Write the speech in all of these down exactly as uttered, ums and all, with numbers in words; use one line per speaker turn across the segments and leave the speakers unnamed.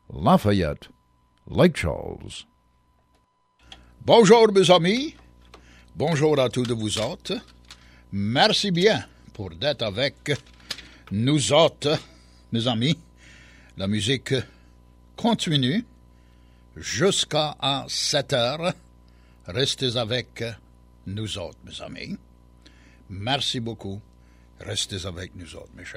Lafayette, Lake Charles.
Bonjour mes amis, bonjour à tous de vous autres. Merci bien pour d'être avec nous autres, mes amis. La musique continue jusqu'à sept heures. Restez avec nous autres, mes amis. Merci beaucoup. Restez avec nous autres, mes chers.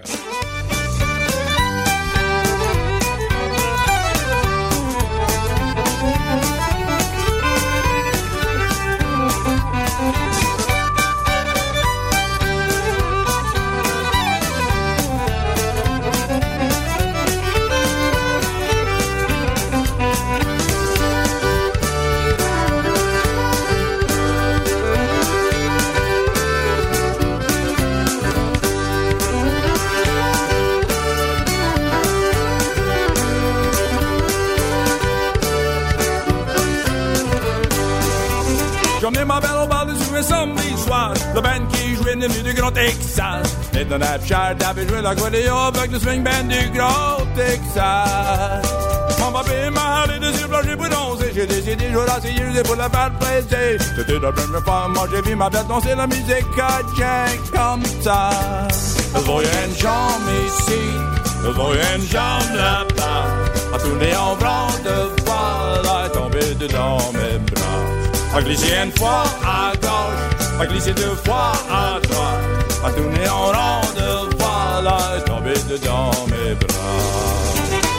J'emmenais ma belle au bar de jouer samedi soir. Le band qui jouait n'est venu du Grand Texas. Et dans Napshire, t'avais joué l'accordéon avec le swing band du Grand Texas. Mon papi m'a allé des yeux blancs, j'ai bronzé. J'ai décidé, j'aurais essayé pour la faire plaisir. C'était la première fois, moi j'ai vu ma belle danser la musique à Jack comme ça. Je voyais une jambe ici, je voyais une jambe là-bas. A tourner en bras de voile, à tomber dedans mes bras. A glissé une fois à gauche, a glissé deux fois à droite, a tourné en rond de voile, à tomber dedans mes bras.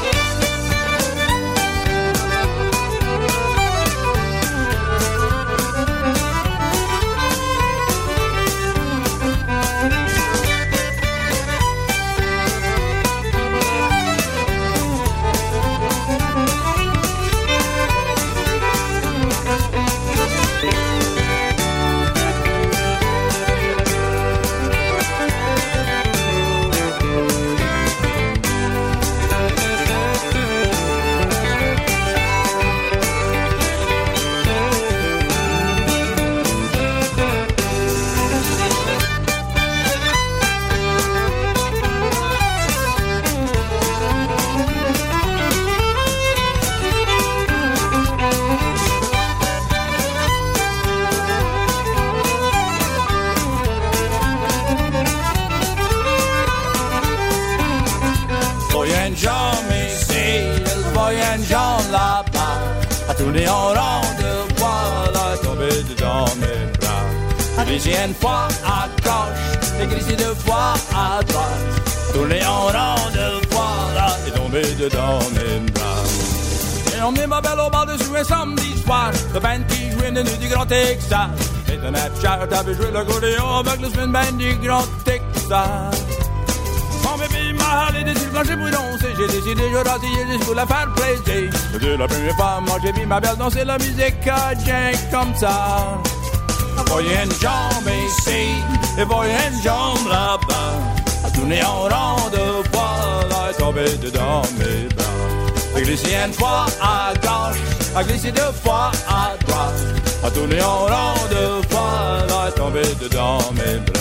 Tourner en rond de voile, tomber dedans mes bras. Glisser une fois à gauche, et glisser deux fois à droite. Tourner en rond de voile, et tomber dedans mes bras. J'ai emmené ma belle au bar de jouer samedi soir. Le band qui jouait le nu du Grand Texas. Et dans Napshire, t'avais joué l'accordéon avec le swing band du Grand Texas. Mon bébé m'a allé des yeux blancs, j'ai bronzé. J'ai décidé, j'aurais essayé juste pour la faire plaisir. C'était la première fois, moi j'ai vu ma belle danser la musique à Jack comme ça. Voyez une jambe ici, et voyez une jambe là-bas. A tourner en rond de voile, à tomber dedans mes bras. A glisser une fois à gauche, a glisser deux fois à droite. A tourner en rond de voile, à tomber dedans mes bras.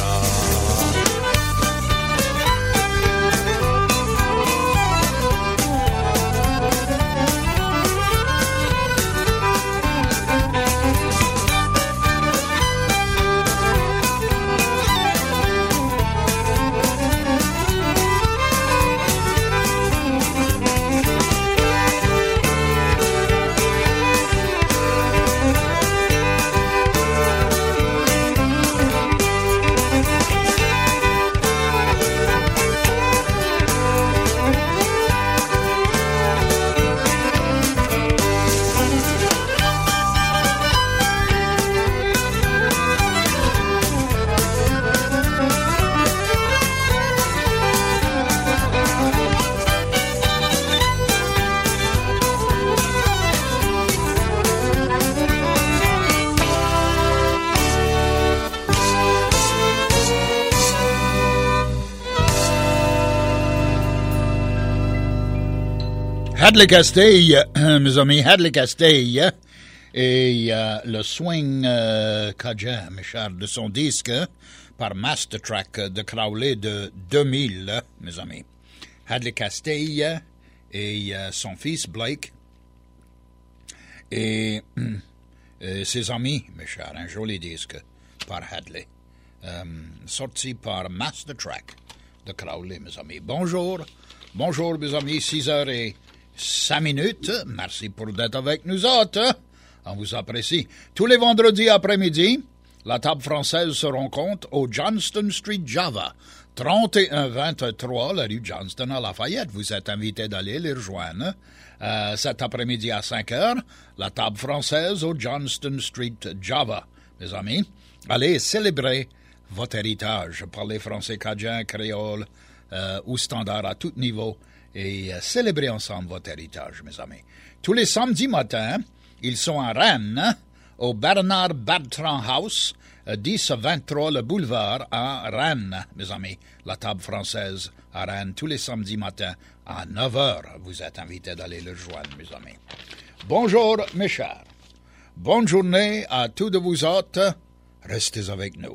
Hadley Castille, mes amis, Hadley Castille et euh, le swing euh, Cajun, mes chers, de son disque par Master Track de Crowley de deux mille, mes amis. Hadley Castille et euh, son fils Blake et euh, ses amis, mes chers, un joli disque par Hadley, euh, sorti par Master Track de Crowley, mes amis. Bonjour, bonjour mes amis, six heures et cinq minutes, merci pour d'être avec nous autres, on vous apprécie. Tous les vendredis après-midi, la table française se rencontre au Johnston Street Java, trente et un vingt-trois, la rue Johnston à Lafayette. Vous êtes invités d'aller les rejoindre. Euh, cet après-midi à cinq heures, la table française au Johnston Street Java. Mes amis, allez célébrer votre héritage. Parlez français, cadien, créole euh, ou standard à tout niveau et euh, célébrez ensemble votre héritage, mes amis. Tous les samedis matins, ils sont à Rennes, au Bernard Bertrand House, dix à vingt-trois le boulevard à Rennes, mes amis. La table française à Rennes, tous les samedis matins à neuf heures. Vous êtes invités d'aller le joindre, mes amis. Bonjour, mes chers. Bonne journée à tous de vous autres. Restez avec nous.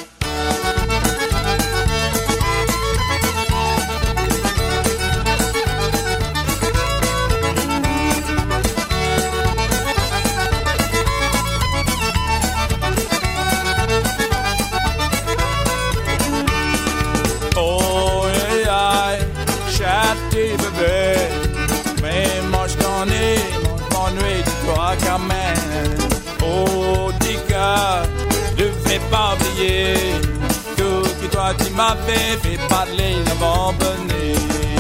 Mais moi je t'en ai, moi je m'ennuie de toi quand même. Oh, dis que ne fais pas oublier tout ce que toi tu m'as fait, fait parler l'abandonné.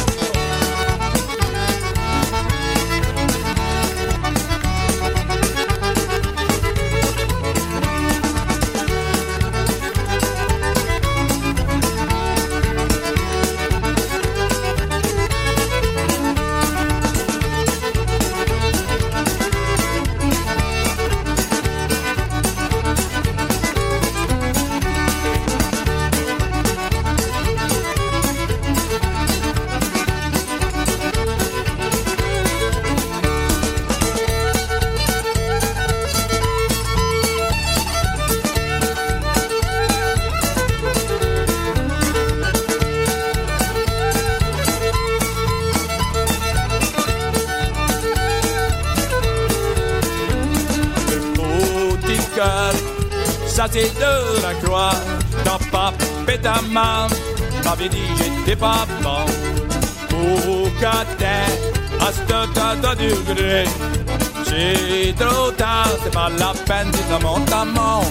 Ça c'est de la croix, dans papa et ta maman m'avait dit j'étais pas bon. Au cadet, à ce tas de degrés, c'est trop tard, c'est pas la peine de monter à mon.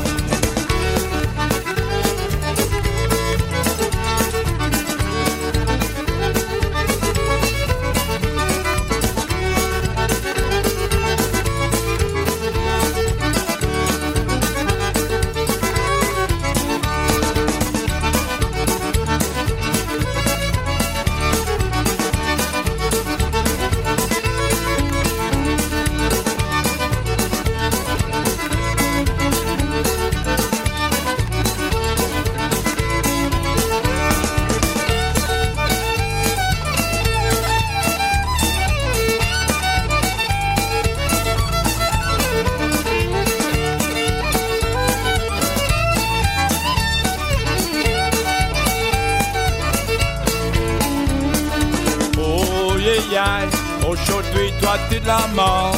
Aujourd'hui, toi, t'es de la mort.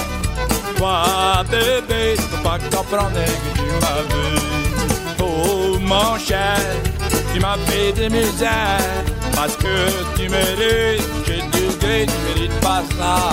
Toi, bébé, tu peux pas comprendre que tu m'as vu. Oh, mon cher, tu m'as fait des misères. Parce que tu mérites, j'ai du gré, tu mérites pas ça.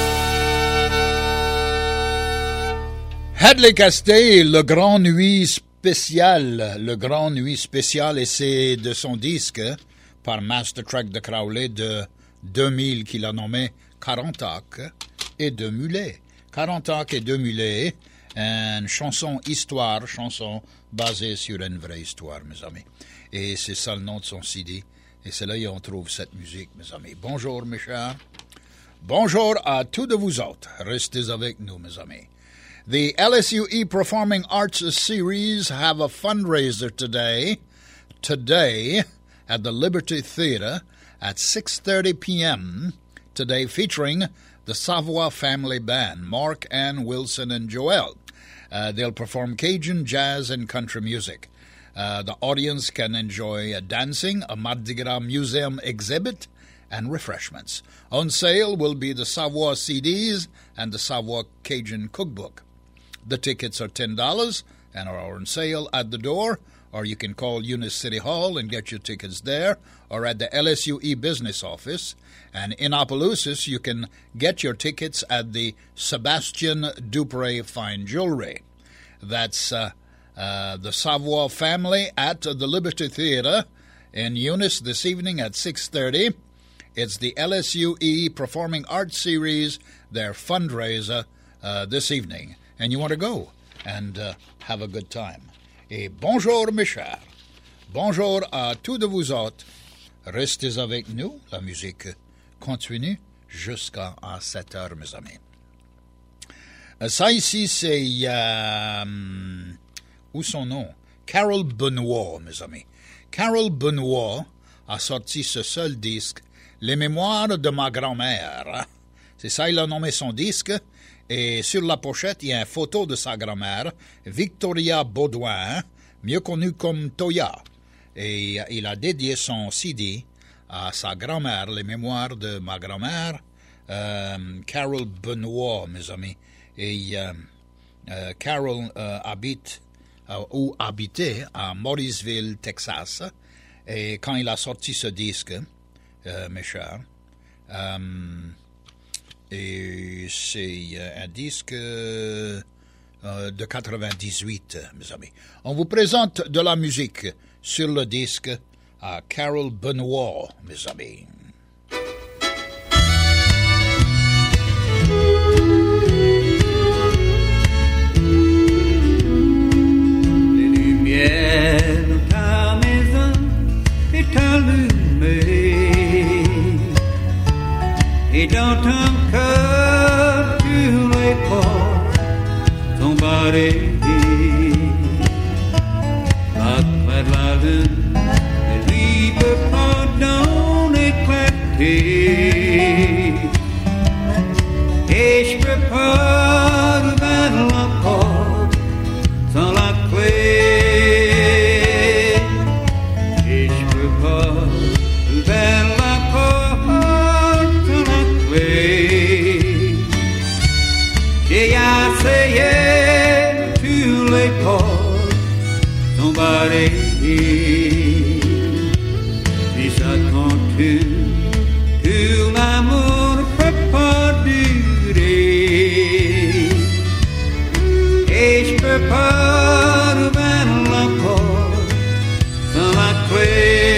Hadley Castay, le grand nuit spécial, le Grand Nuit spécial, et c'est de son disque par Master Track de Crowley de deux mille qu'il a nommé quarante Arcs et deux mulets. quarante Arcs et deux mulets, une chanson histoire, chanson basée sur une vraie histoire, mes amis. Et c'est ça le nom de son C D. Et c'est là qu'on trouve cette musique, mes amis. Bonjour, mes chers. Bonjour à tous de vous autres. Restez avec nous, mes amis. The L S U E Performing Arts Series have a fundraiser today, today at the Liberty Theater at six thirty p.m. today, featuring the Savoie Family Band, Mark, Ann, Wilson, and Joel. Uh, they'll perform Cajun, jazz, and country music. Uh, the audience can enjoy uh, dancing, a Mardi Gras museum exhibit, and refreshments. On sale will be the Savoie C Ds and the Savoie Cajun cookbook. The tickets are ten dollars and are on sale at the door, or you can call Eunice City Hall and get your tickets there, or at the L S U E business office. And in Opelousas, you can get your tickets at the Sebastian Dupre Fine Jewelry. That's uh, uh, the Savoie family at the Liberty Theater in Eunice this evening at six thirty. It's the L S U E Performing Arts Series, their fundraiser uh, this evening. And you want to go and uh, have a good time. Et bonjour, mes chers. Bonjour à tous de vous autres. Restez avec nous. La musique continue jusqu'à sept heures, mes amis. Ça ici, c'est... Euh, où son nom? Carole Benoit, mes amis. Carole Benoit a sorti ce seul disque, Les Mémoires de ma grand-mère. C'est ça, il a nommé son disque. Et sur la pochette, il y a une photo de sa grand-mère, Victoria Baudouin, mieux connue comme Toya. Et il a dédié son C D à sa grand-mère, Les Mémoires de ma grand-mère, euh, Carole Benoit, mes amis. Et euh, euh, Carole euh, habite euh, ou habitait à Morrisville, Texas. Et quand il a sorti ce disque, euh, mes chers, euh, et c'est un disque euh, de quatre-vingt-dix-huit, mes amis. On vous présente de la musique sur le disque à Carole Benoit, mes amis.
Les lumières de ta maison est allumée et dans ton cœur sur les portes sont barrées. À travers la lune, le libre pardon éclaté. Et je peux pas ouvrir la porte sans la clé. Et je peux pas ouvrir la porte sans la clé. J'ai essayé, tous les portes sont barrées. Si ça continue, tout l'amour ne peut pas durer. Et je peux pas ouvrir la porte sans la clé.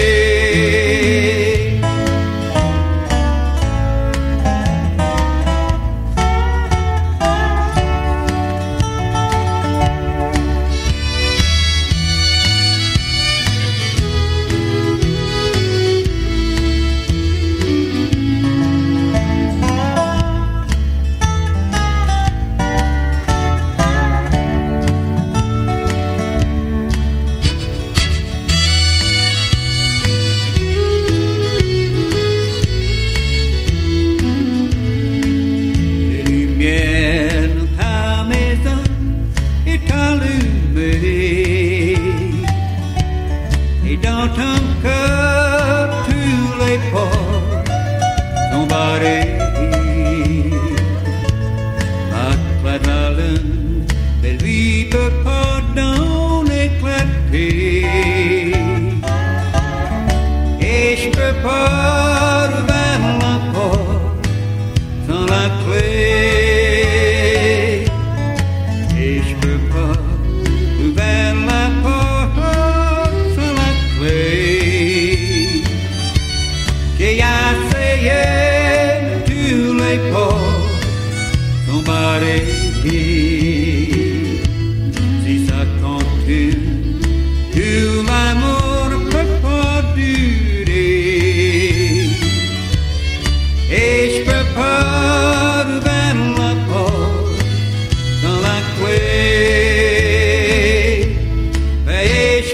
Et je peux pas ouvrir la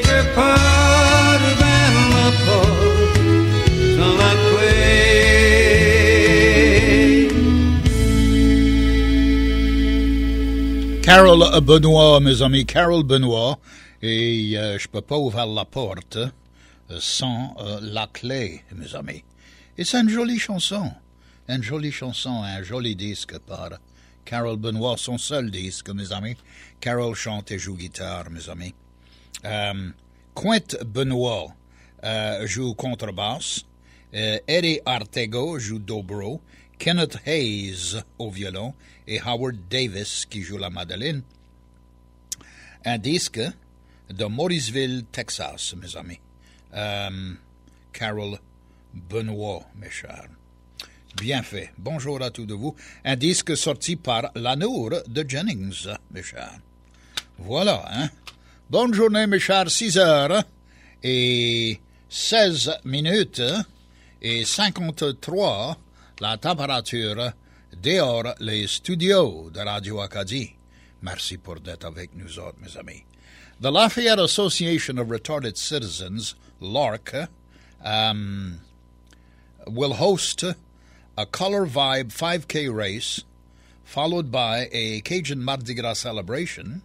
prépare vers la porte sans la clé.
Carole Benoit, mes amis, Carole Benoit, et euh, je peux pas ouvrir la porte euh, sans euh, la clé, mes amis. Et c'est une jolie chanson, une jolie chanson, un joli disque par Carole Benoit, son seul disque, mes amis. Carole chante et joue guitare, mes amis. Euh, Quint Benoit euh, joue contrebasse, euh, Eddie Artego joue dobro, Kenneth Hayes au violon et Howard Davis qui joue la mandoline. Un disque de Morrisville, Texas, mes amis. Euh, Carole Benoit, mes chers. Bien fait. Bonjour à tous de vous. Un disque sorti par Lanour de Jennings, mes chers. Voilà, hein. Bonne journée, mes chers. six heures et seize minutes et cinquante-trois, la température dehors les studios de Radio Acadie. Merci pour d'être avec nous autres, mes amis. The Lafayette Association of Retarded Citizens, L A R C, um, will host a Color Vibe five K race, followed by a Cajun Mardi Gras celebration,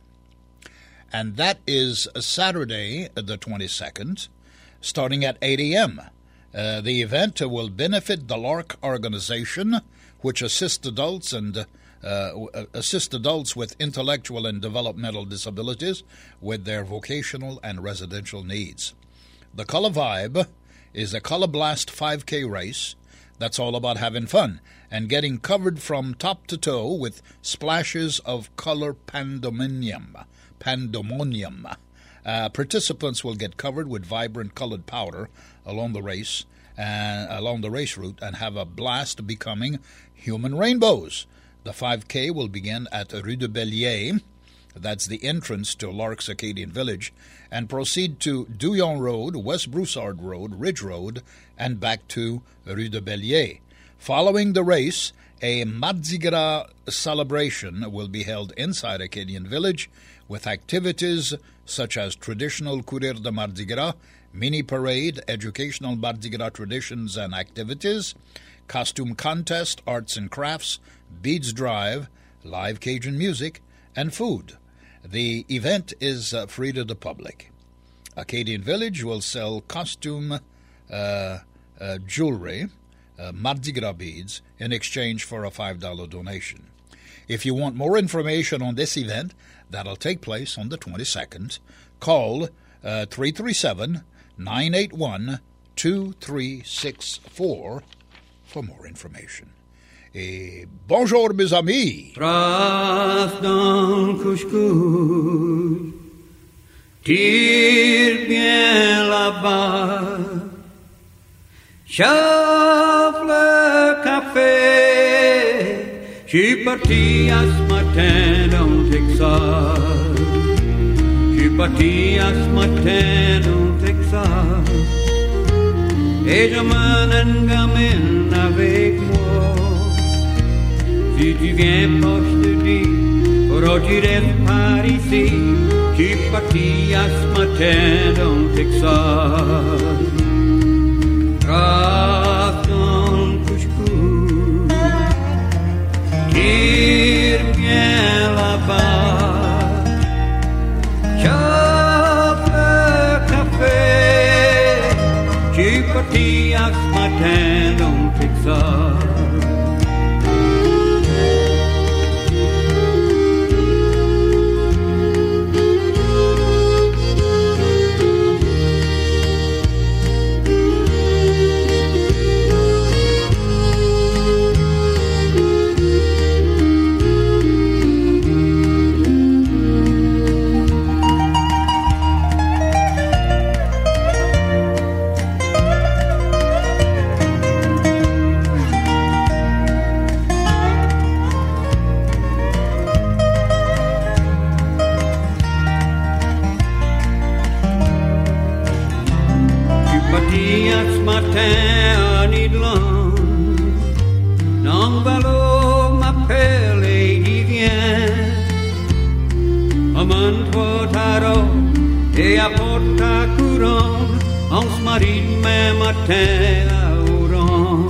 and that is Saturday, the twenty-second, starting at eight a.m. Uh, the event will benefit the L A R C organization, which assists adults and uh, assist adults with intellectual and developmental disabilities with their vocational and residential needs. The Color Vibe is a Color Blast five K race that's all about having fun and getting covered from top to toe with splashes of color pandemonium. Pandemonium. Uh, participants will get covered with vibrant colored powder along the race and along the race route and have a blast becoming human rainbows. The five K will begin at Rue de Bellier, that's the entrance to Lark's Acadian Village, and proceed to Douillon Road, West Broussard Road, Ridge Road, and back to Rue de Bellier. Following the race, a Mardi Gras celebration will be held inside Acadian Village with activities such as traditional Courir de Mardi Gras, mini parade, educational Mardi Gras traditions and activities, costume contest, arts and crafts, beads drive, live Cajun music, and food. The event is uh, free to the public. Acadian Village will sell costume uh, uh, jewelry, uh, Mardi Gras beads, in exchange for a five dollars donation. If you want more information on this event, that'll take place on the twenty-second, call uh, three three seven, nine eight one, two three six four for more information. Et bonjour, mes amis.
Trace dans le couche-couche, tire bien là-bas, chauffe le café. Je suis parti à ce matin dans Texas. Je suis parti à ce matin dans Texas. Et j'emmène un gamin avec moi. Si tu viens pas, je te dis, oh, tu restes par ici. Je suis parti à ce matin dans Texas. Trace dans le couche-couche, tire bien là-bas, chauffe le café. Je suis parti à ce matin dans Texas. et apporte ta couronne, on se marie demain matin à Oran.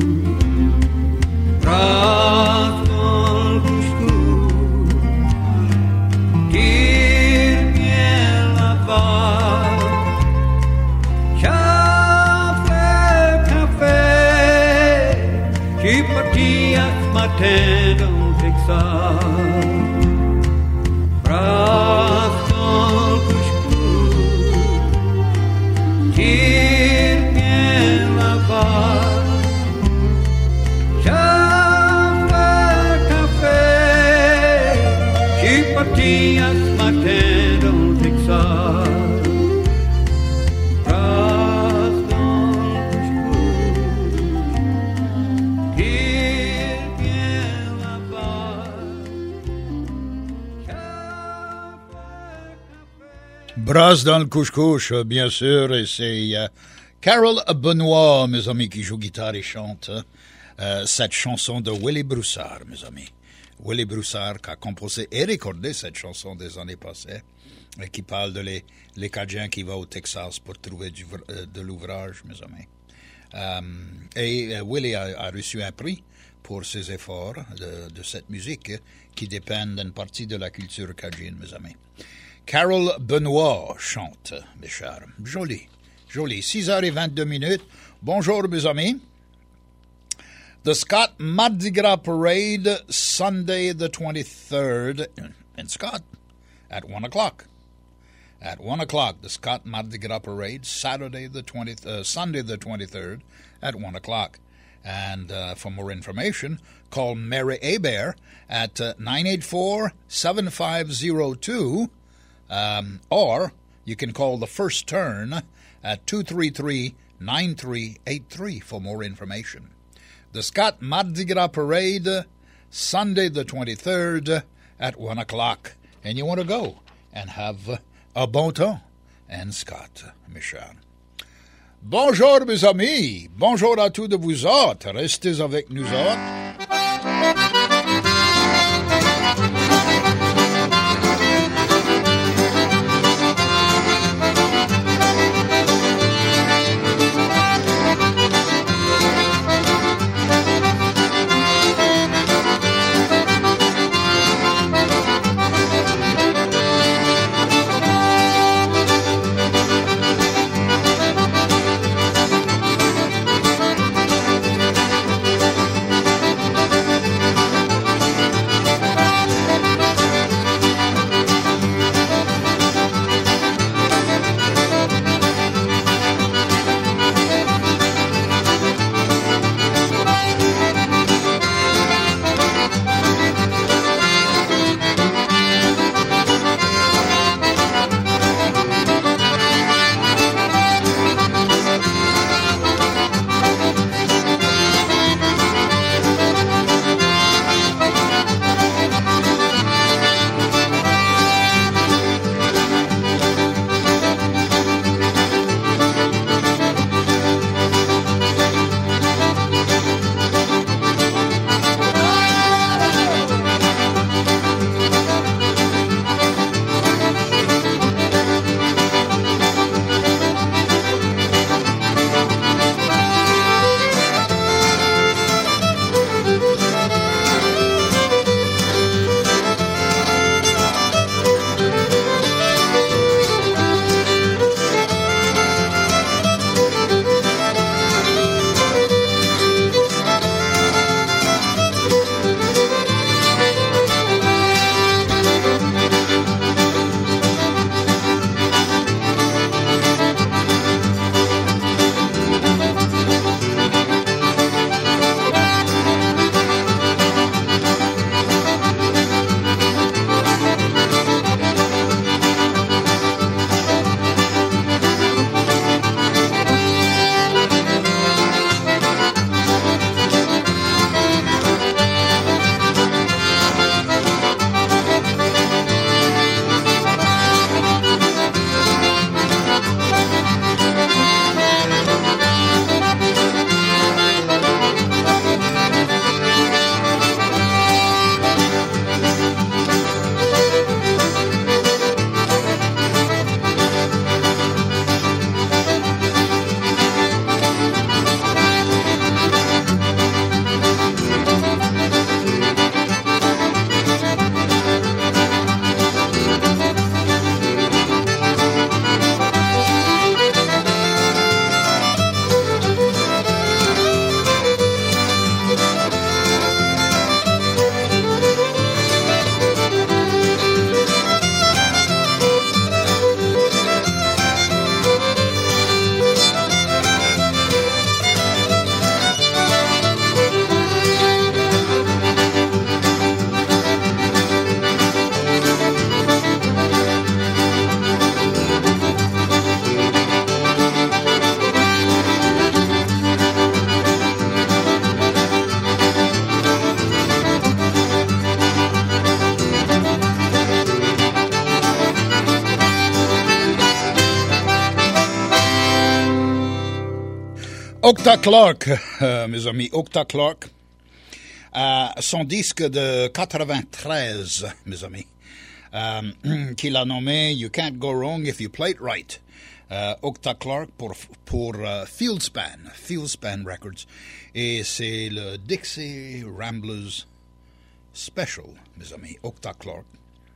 Brasse dans le couche-couche, tire bien la barre. Café, café, je suis parti à ce matin dans le Texas. Brasse dans le couche-couche, tire bien la barre. Parti à ce matin dans le Texas, brasse dans le couche-couche, tire bien la barre.
Brasse dans le couche-couche, bien sûr, et c'est euh, Carole Benoit, mes amis, qui joue guitare et chante euh, cette chanson de Willie Broussard, mes amis. Willie Broussard qui a composé et recordé cette chanson des années passées et qui parle de les, les Cajuns qui vont au Texas pour trouver du, de l'ouvrage, mes amis. Um, et uh, Willie a, a reçu un prix pour ses efforts de, de cette musique qui dépendent d'une partie de la culture cajun, mes amis. Carole Benoit chante, mes chers. Joli, joli. six heures vingt-deux minutes. Bonjour, mes amis. The Scott Mardi Gras Parade, Sunday the twenty-third, in Scott, at one o'clock. At one o'clock, the Scott Mardi Gras Parade, Saturday the twentieth, uh, Sunday the twenty-third, at one o'clock. And uh, for more information, call Mary Hebert at uh, nine eight four, seven five zero two, um, or you can call the First Turn at two three three, nine three eight three for more information. The Scott Mardi Gras Parade, Sunday the twenty-third at one o'clock. And you want to go and have a bon temps in Scott, mes chers. Bonjour, mes amis. Bonjour à tous de vous autres. Restez avec nous autres. Octa Clark, euh, mes amis, Octa Clark, euh, son disque de quatre-vingt-treize, mes amis, euh, qu'il a nommé You Can't Go Wrong If You Play It Right. Euh, Octa Clark pour, pour uh, Fieldspan, Fieldspan Records. Et c'est le Dixie Ramblers Special, mes amis, Octa Clark.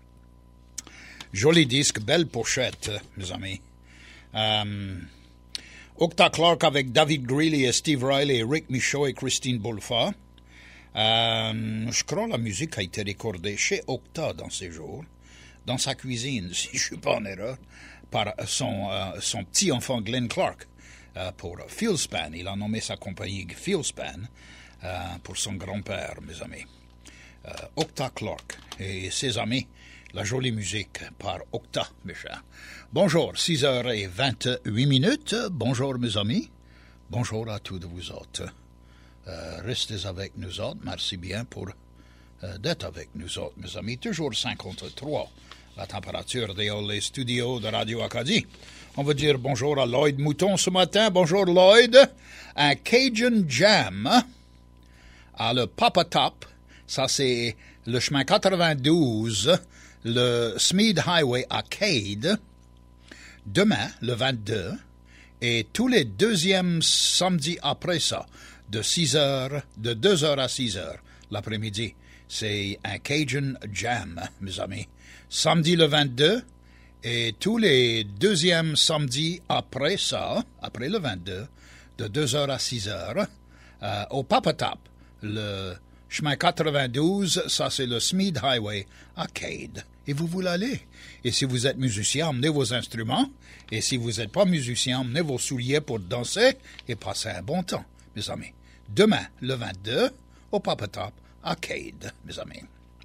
Joli disque, belle pochette, mes amis. Euh, Octa Clark avec David Greeley et Steve Riley, Rick Michaud et Christine Bolfa. Euh, je crois que la musique a été recordée chez Octa dans ces jours, dans sa cuisine, si je ne suis pas en erreur, par son, euh, son petit enfant Glenn Clark euh, pour Fieldspan. Il a nommé sa compagnie Fieldspan euh, pour son grand-père, mes amis. Euh, Octa Clark et ses amis. La jolie musique par Octa, mes chers. Bonjour, six heures vingt-huit minutes. Bonjour, mes amis. Bonjour à tous de vous autres. Euh, restez avec nous autres. Merci bien pour euh, d'être avec nous autres, mes amis. Toujours cinquante-trois, la température dans les studios de Radio Acadie. On va dire bonjour à Lloyd Mouton ce matin. Bonjour, Lloyd. Un Cajun Jam à le Papa Top. Ça, c'est le chemin quatre-vingt-douze, le Smead Highway Arcade, demain, le vingt-deux, et tous les deuxièmes samedis après ça, de six heures, de deux heures à six heures l'après-midi. C'est un Cajun Jam, mes amis. Samedi le vingt-deux, et tous les deuxièmes samedis après ça, après le vingt-deux, de deux heures à six heures, euh, au Papa Top, le chemin quatre-vingt-douze, ça c'est le Smead Highway Arcade. Et vous voulez aller. Et si vous êtes musicien, emmenez vos instruments. Et si vous n'êtes pas musicien, emmenez vos souliers pour danser et passer un bon temps, mes amis. Demain, le vingt-deux, au Papa Top Arcade, mes amis.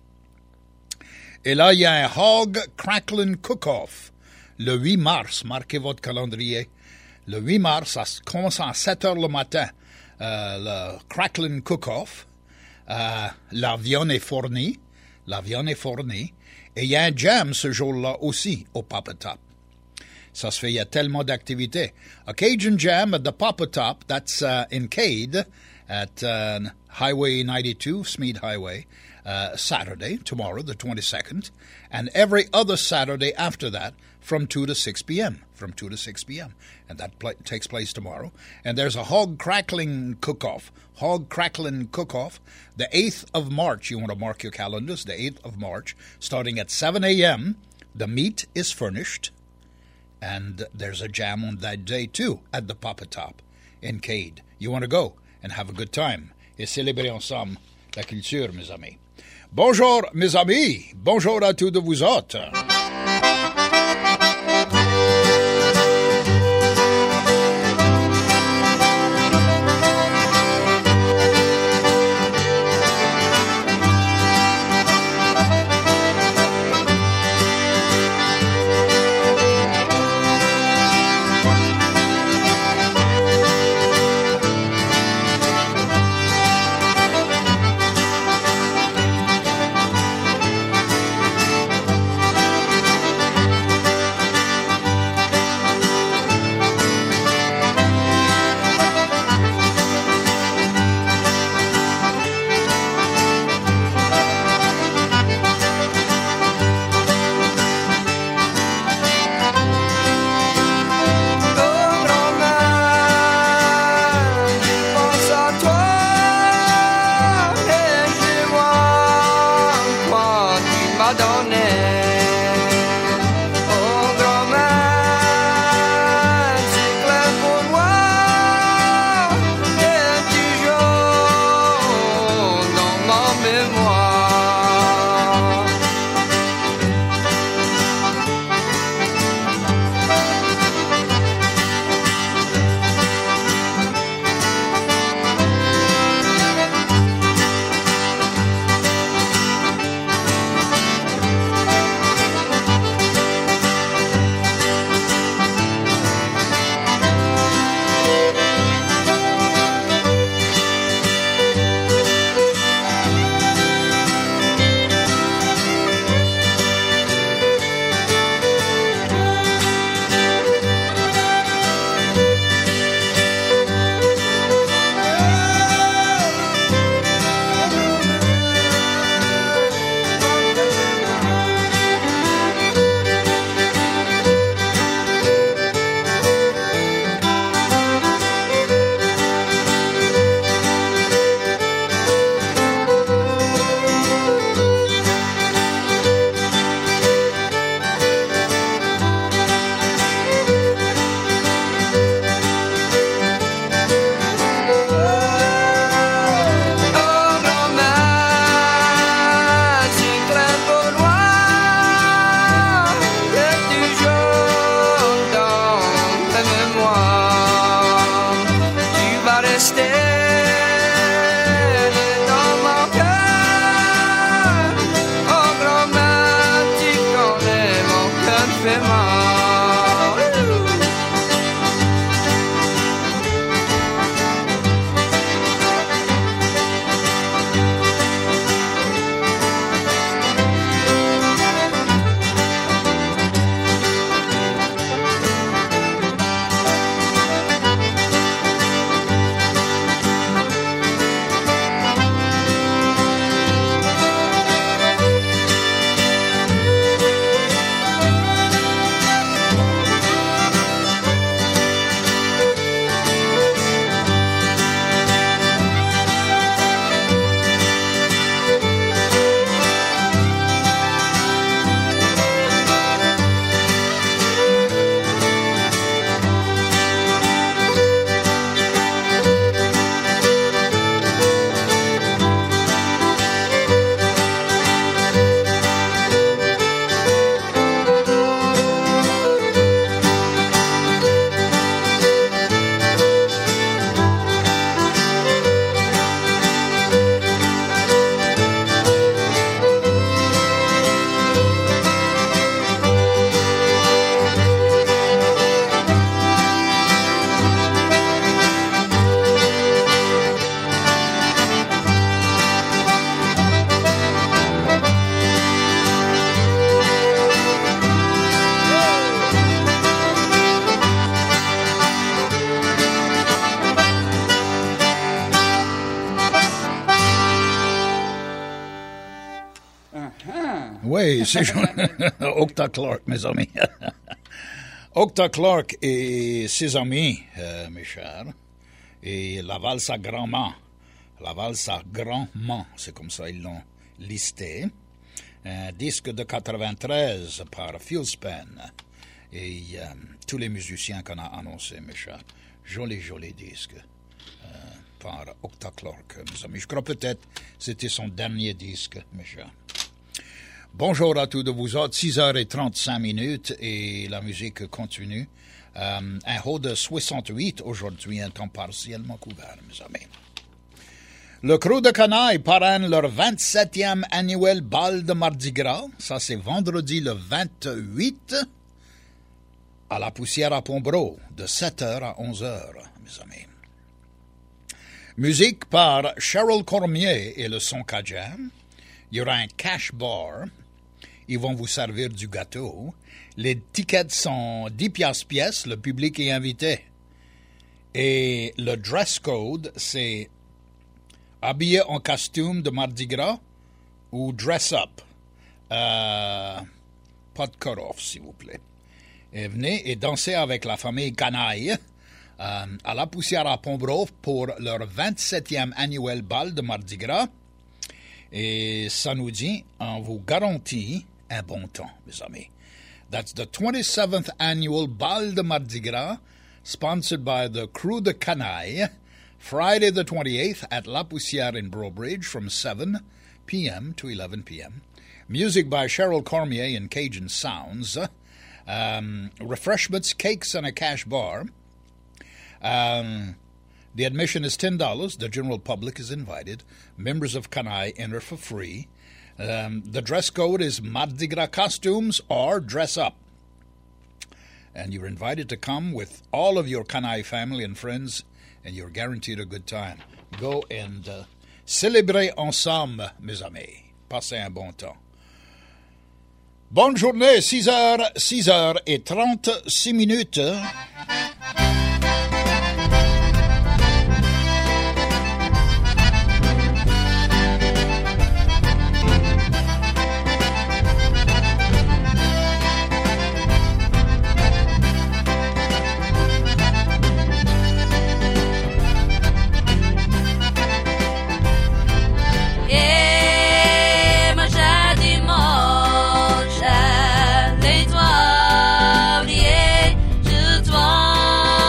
Et là, il y a un Hog Cracklin' Cook-Off, le huit mars. Marquez votre calendrier. Le huit mars, ça commence à sept heures le matin. Euh, le Cracklin' Cook-Off. Euh, la viande est fournie. La viande est fournie. Et il y a un jam ce jour-là aussi au Papa Top. Ça se fait, il y a tellement d'activités. A Cajun Jam at the Papa Top, that's uh, in Cade, at uh, Highway ninety-two, Smead Highway, uh, Saturday, tomorrow, the twenty-second, and every other Saturday after that from two to six p.m., from two to six p.m., and that pl- takes place tomorrow. And there's a hog crackling cook-off, hog crackling cook-off, the eighth of March. You want to mark your calendars, the eighth of March, starting at seven a.m., the meat is furnished, and there's a jam on that day, too, at the Papa Top in Cade. You want to go and have a good time et célébrer ensemble la culture, mes amis. Bonjour, mes amis. Bonjour à tous de vous autres. Oui, c'est Octa Clark, mes amis. Octa Clark et ses amis, euh, mes chers, et la valse à grand-mant. La valse à grand-mant, c'est comme ça ils l'ont listé. Un disque de quatre-vingt-treize par Philspen et euh, tous les musiciens qu'on a annoncés, mes chers. Joli, joli disque euh, par Octa Clark, mes amis. Je crois peut-être que c'était son dernier disque, mes chers. Bonjour à tous de vous autres, six heures trente-cinq minutes et la musique continue. Euh, un haut de soixante-huit aujourd'hui, un temps partiellement couvert, mes amis. Le Crew de Canaille parraine leur vingt-septième annuel bal de Mardi Gras. Ça, c'est vendredi le vingt-huit à la Poussière à Pombreau, de sept heures à onze heures, mes amis. Musique par Cheryl Cormier et le son Cajun. Il y aura un cash bar. Ils vont vous servir du gâteau. Les tickets sont dix piastres pièce. Le public est invité. Et le dress code, c'est habillé en costume de Mardi Gras ou dress up. Euh, pas de cut-off, s'il vous plaît. Et venez et dansez avec la famille Canaille euh, à la Poussière à Pombreau pour leur vingt-septième annuel bal de Mardi Gras. Et ça nous dit, on vous garantit un bon temps, mes amis. That's the twenty-seventh annual bal de Mardi Gras, sponsored by the Crew de Canaille, Friday the twenty-eighth at La Poussière in Brobridge from seven p.m. to eleven p.m. Music by Cheryl Cormier and Cajun Sounds. Um, refreshments, cakes, and a cash bar. Um, the admission is ten dollars. The general public is invited. Members of Canaille enter for free. Um, the dress code is Mardi Gras costumes or dress up. And you're invited to come with all of your Canaille family and friends, and you're guaranteed a good time. Go and uh, célébrer ensemble, mes amis. Passez un bon temps. Bonne journée, six heures, six heures et trente-six minutes.
Les toits oubliés, je dois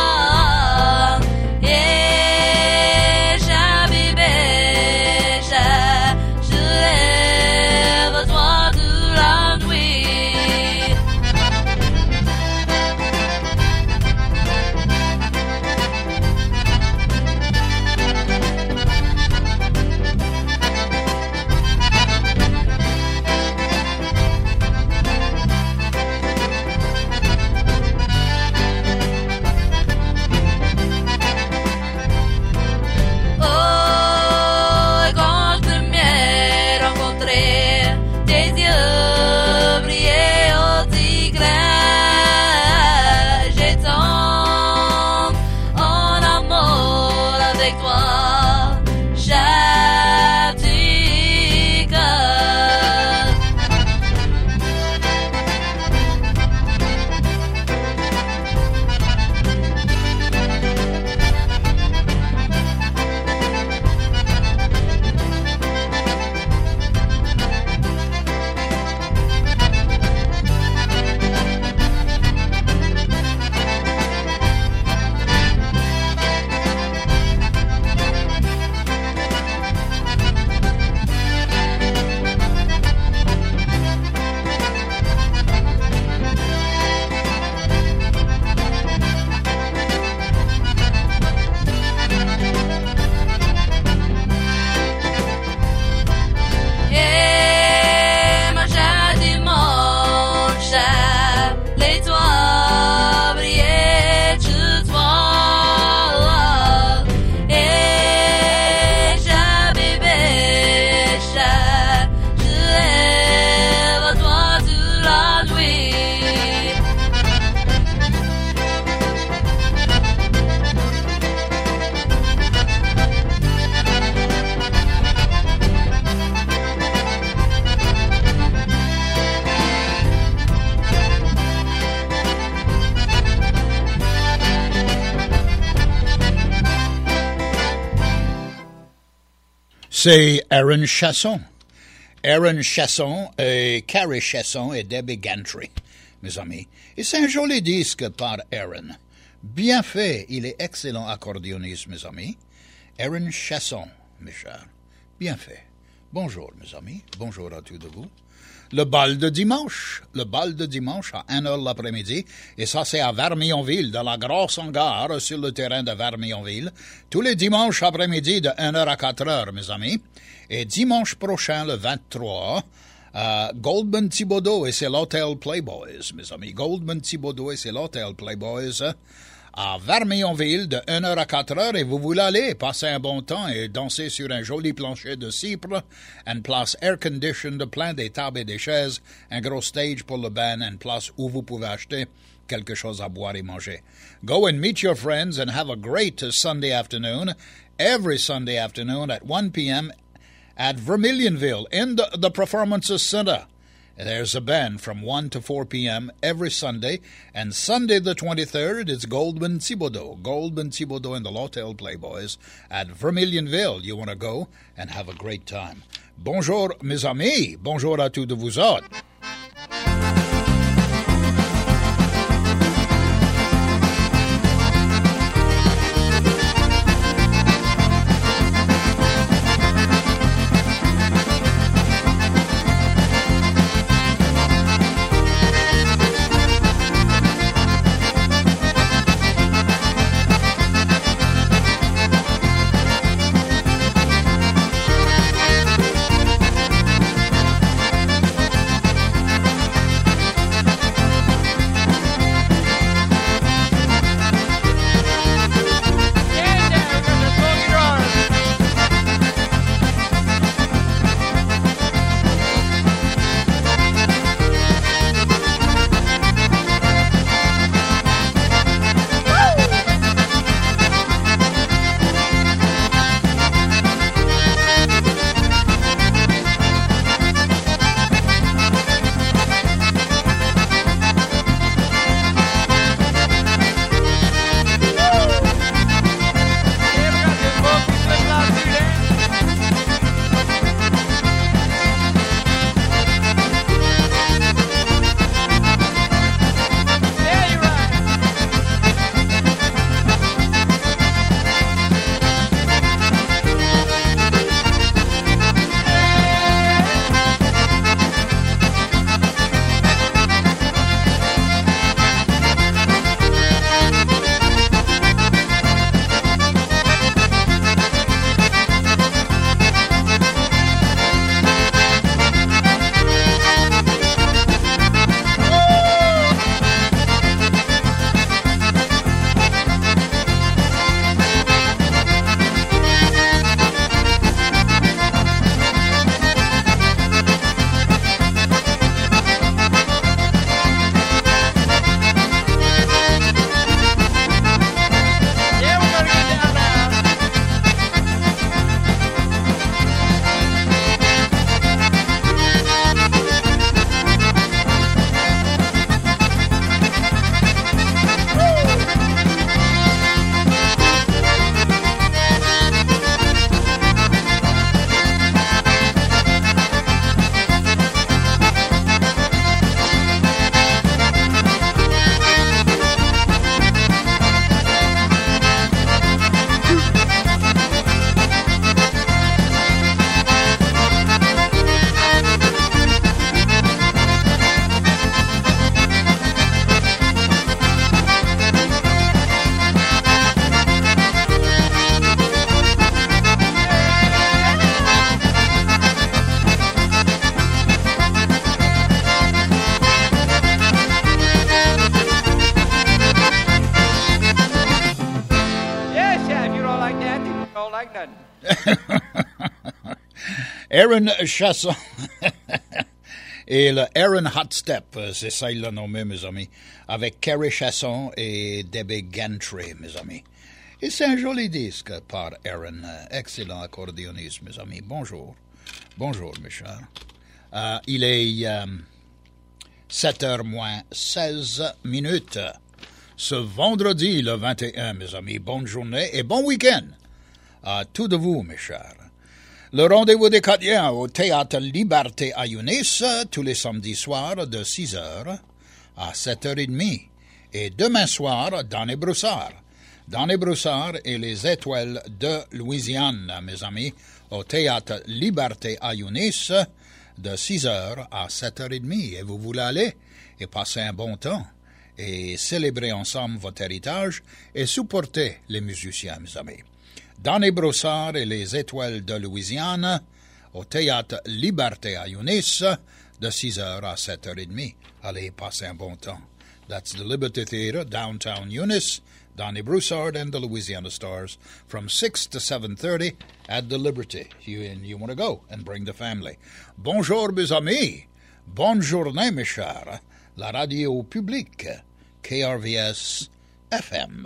c'est Aaron Chasson. Aaron Chasson et Carrie Chasson et Debbie Gantry, mes amis. Et c'est un joli disque par Aaron. Bien fait, il est excellent accordéoniste, mes amis. Aaron Chasson, mes chers. Bien fait. Bonjour, mes amis. Bonjour à tous de vous. Le bal de dimanche. Le bal de dimanche à une heure l'après-midi. Et ça, c'est à Vermillonville, dans la grosse hangar sur le terrain de Vermillonville. Tous les dimanches après-midi de une heure à quatre heures, mes amis. Et dimanche prochain, le vingt-trois, euh, Goldman Thibodeau et c'est l'Hôtel Playboys, mes amis. Goldman Thibodeau et c'est l'Hôtel Playboys à Vermillonville de une heure à quatre heures et vous voulez aller passer un bon temps et danser sur un joli plancher de cypre, une place air-conditioned, plein des tables et des chaises, un gros stage pour le band, une place où vous pouvez acheter quelque chose à boire et manger. Go and meet your friends and have a great Sunday afternoon, every Sunday afternoon at one p.m. at Vermillionville in the, the Performances Center. There's a band from one to four p.m. every Sunday, and Sunday the twenty-third is Goldman Thibodeau. Goldman Thibodeau and the L'Hôtel Playboys at Vermillionville. You want to go and have a great time. Bonjour, mes amis. Bonjour à tous de vous autres. Aaron Chasson et le Aaron Hot Step, c'est ça il l'a nommé, mes amis, avec Carrie Chasson et Debbie Gantry, mes amis. Et c'est un joli disque par Aaron, excellent accordéoniste, mes amis. Bonjour, bonjour, mes chers. Euh, il est euh, sept heures moins seize minutes ce vendredi le vingt et un, mes amis. Bonne journée et bon week-end à tous de vous, mes chers. Le rendez-vous des Cottiens au Théâtre Liberté à Younis, tous les samedis soirs de six heures à sept heures trente. Et demain soir, dans les Broussards. Dans les Broussards et les Étoiles de Louisiane, mes amis, au Théâtre Liberté à Younis, de six heures à sept heures trente. Et vous voulez aller et passer un bon temps et célébrer ensemble votre héritage et supporter les musiciens, mes amis. Dans les Broussards et les Étoiles de Louisiane, au Théâtre Liberté à Younis, de six heures à sept heures trente. Allez passer un bon temps. That's the Liberty Theatre, downtown Eunice, Donnie Broussard and the Louisiana Stars, from six to seven thirty at the Liberty. You, and you want to go and bring the family. Bonjour, mes amis. Bonne journée, mes chers. La radio publique, K R V S F M.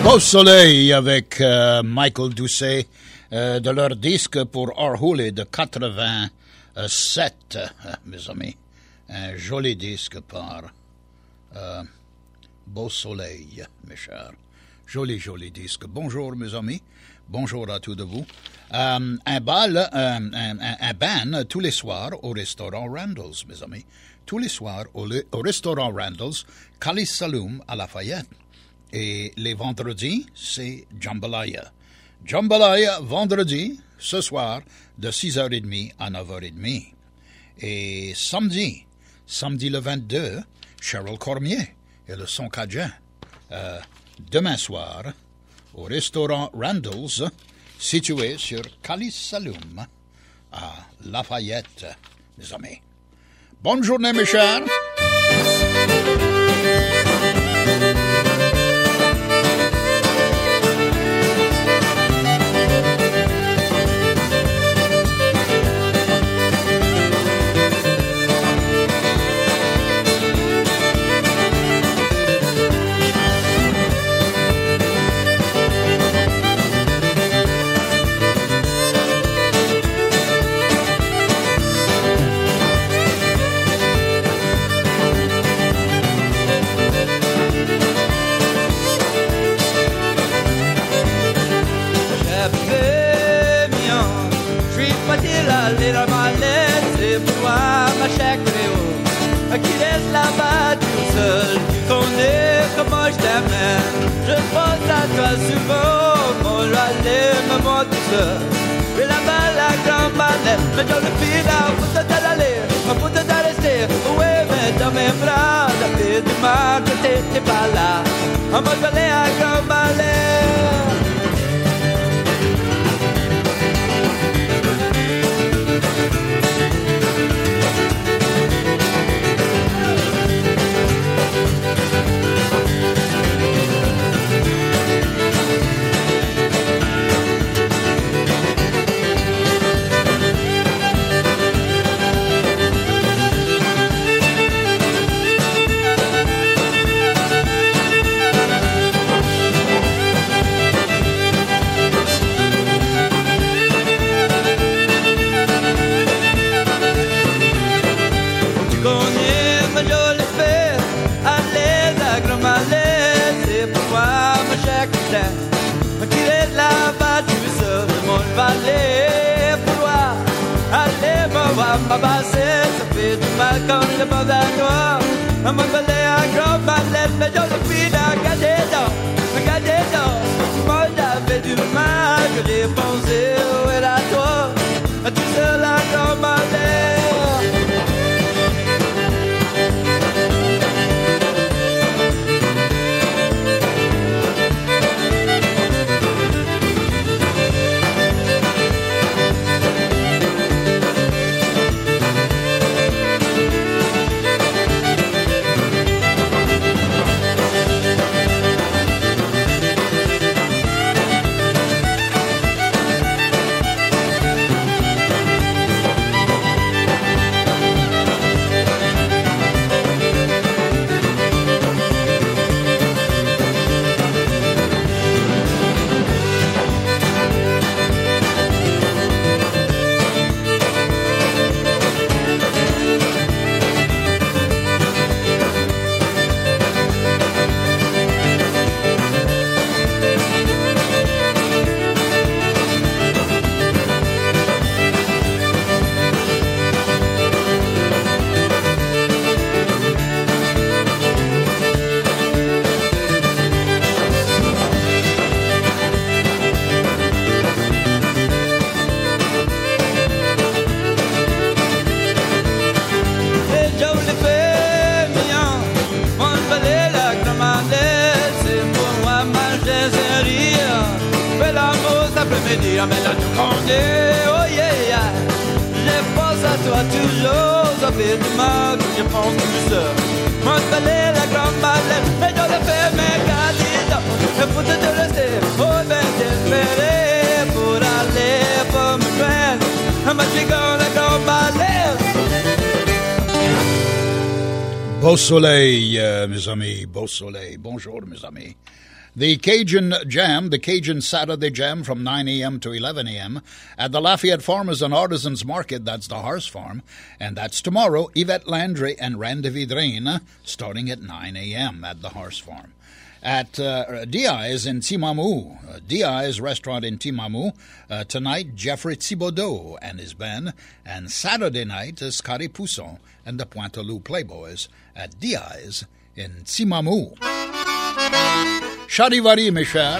Beau soleil avec euh, Michael Doucet euh, de leur disque pour Orhuli de quatre-vingt-sept, euh, mes amis. Un joli disque par euh, Beau soleil, mes chers. Joli, joli disque. Bonjour, mes amis. Bonjour à tous de vous. Euh, un bal, euh, un, un, un band tous les soirs au restaurant Randall's, mes amis. Tous les soirs au, au restaurant Randall's, Khalis Saloum à Lafayette. Et les vendredis, c'est Jambalaya. Jambalaya, vendredi, ce soir, de six heures trente à neuf heures trente. Et samedi, samedi le vingt-deux, Cheryl Cormier et le son cajun. Euh, demain soir, au restaurant Randall's, situé sur Khalis Saloum, à Lafayette, mes amis. Bonne journée, mes chers.
Qui laisse là-bas tout seul, tu connais comment je t'aime. Je pense à toi souvent, mon joie me montre tout seul. Et là-bas la grande balai, mais dans le final, faut te d'aller, faut te rester. Oui, mais dans mes bras, la vie du mal, que t'étais pas là. On m'a donné un grand balai. Ma basse, ça fait du mal quand je pense à toi. On m'a collé un grand balai, mais je le file à garder dans, à garder dans. Moi j'avais du mal, que j'ai pensé, où est la toi? Tu seul un grand balai. Mais là tu connais, oh yeah, yeah. Je pense à toi toujours, ça fait du mal, je pense tout seul. Moi je fallait la grande malette, mais je le fais mes candidats. Il faut te laisser, oh ben t'espérer, pour aller, pour me joindre. I'm a chicken, la grande malette.
Beau soleil, euh, mes amis, beau soleil. Bonjour, mes amis. The Cajun Jam, the Cajun Saturday Jam from nine a.m. to eleven a.m. at the Lafayette Farmers and Artisans Market, that's the Horse Farm, and that's tomorrow, Yvette Landry and Randy Vidrine, starting at nine a.m. at the Horse Farm. At uh, D I's in Timamu, uh, D I's restaurant in Timamu, uh, tonight Jeffrey Thibodeau and his band, and Saturday night uh, Scotty Pousson and the Pointe-Loup Playboys at D I's in Timamu. Charivari, mes chers.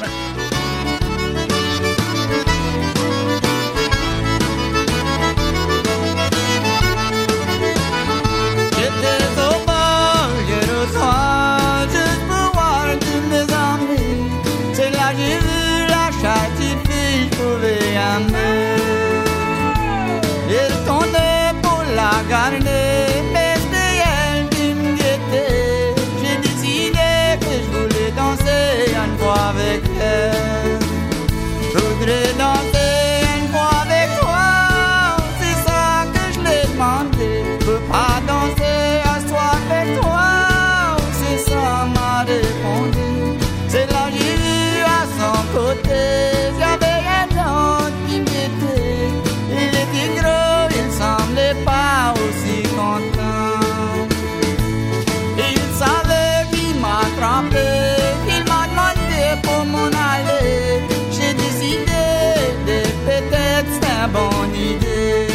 Il tournait pour la garder, mais c'était elle qui me guettait. J'ai décidé que je voulais danser une fois avec elle. Je voudrais danser une fois avec toi, c'est ça que je l'ai demandé. Je peux pas danser à ce soir avec toi, c'est ça m'a répondu. C'est là j'ai vu à son côté, j'avais un autre qui m'était. Il était gros, il semblait pas aussi content. Et il savait qu'il m'a trompé, il m'a demandé pour m'en aller. J'ai décidé de peut-être c'est une bonne idée.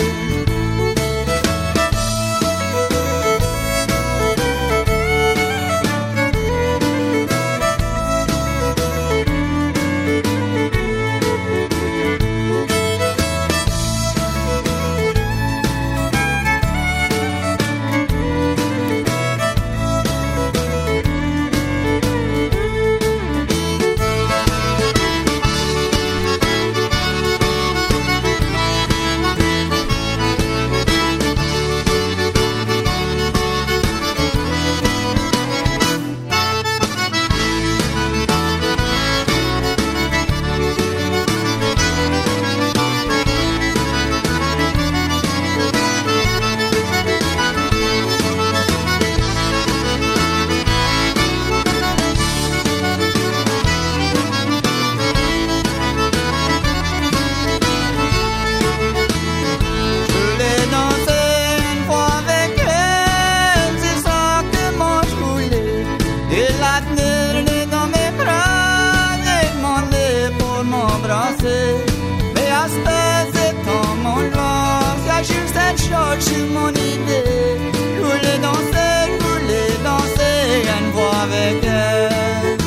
Mais à ce temps, c'est comme mon genre, c'est juste une chose sur mon idée. Je voulais danser, je voulais danser une fois avec elle.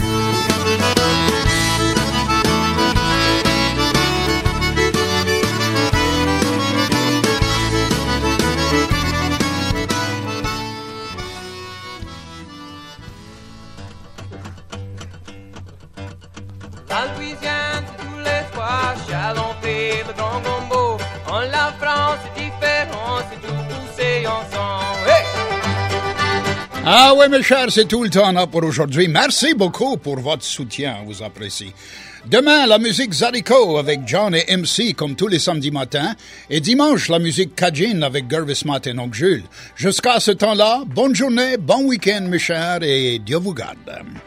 La Louisiane, c'est tous les soirs, Chalon-Pé, Bedron Gombo. En la France, c'est différent, c'est tout poussé ensemble. Hey!
Ah oui, mes chers, c'est tout le temps là pour aujourd'hui. Merci beaucoup pour votre soutien, on vous apprécie. Demain, la musique Zadiko avec John et M C comme tous les samedis matins. Et dimanche, la musique Cajun avec Gervis Martin et Jules. Jusqu'à ce temps-là, bonne journée, bon week-end, mes chers, et Dieu vous garde.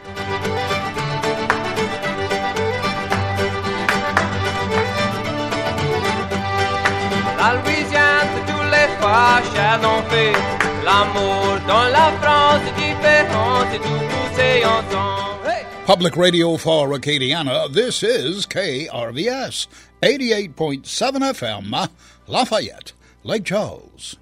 La Louisiane, c'est tous les soirs, Chalon-Pé. L'amour dans la France est différent, c'est tout poussé ensemble. Hey!
Public Radio for Acadiana, this is K R V S, eighty-eight point seven F M, Lafayette, Lake Charles.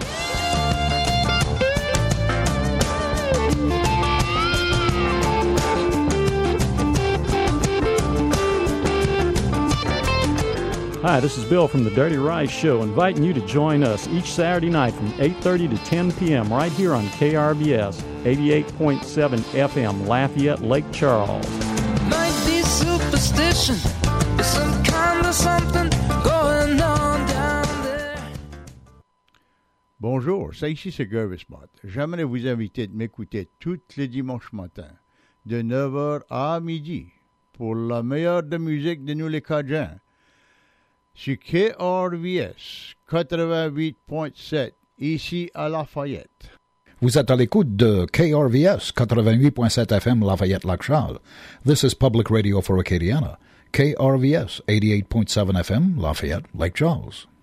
Hi, this is Bill from the Dirty Rice Show, inviting you to join us each Saturday night from eight thirty to ten p.m. right here on K R V S, eighty-eight point seven F M, Lafayette, Lake Charles.
Might be superstition, or some kind of something going on down there.
Bonjour, ça ici c'est Gervis Mott. J'aimerais vous inviter de m'écouter tous les dimanches matins, de neuf heures à midi, pour la meilleure de musique de nous les Cajuns. Sur K R V S quatre-vingt-huit point sept, ici à Lafayette.
Vous êtes à l'écoute de K R V S quatre-vingt-huit point sept F M Lafayette-Lac-Charles. This is Public Radio for Acadiana. K R V S eighty-eight point seven F M Lafayette, Lake Charles.